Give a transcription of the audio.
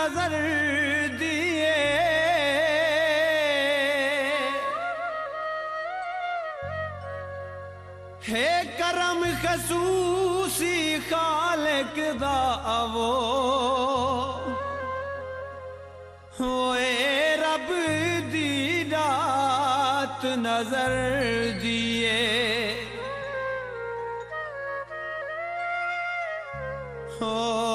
नजर दिए, हे करम खसूसी खालिक दा आवो, होए रब दी रात नजर दिए। हो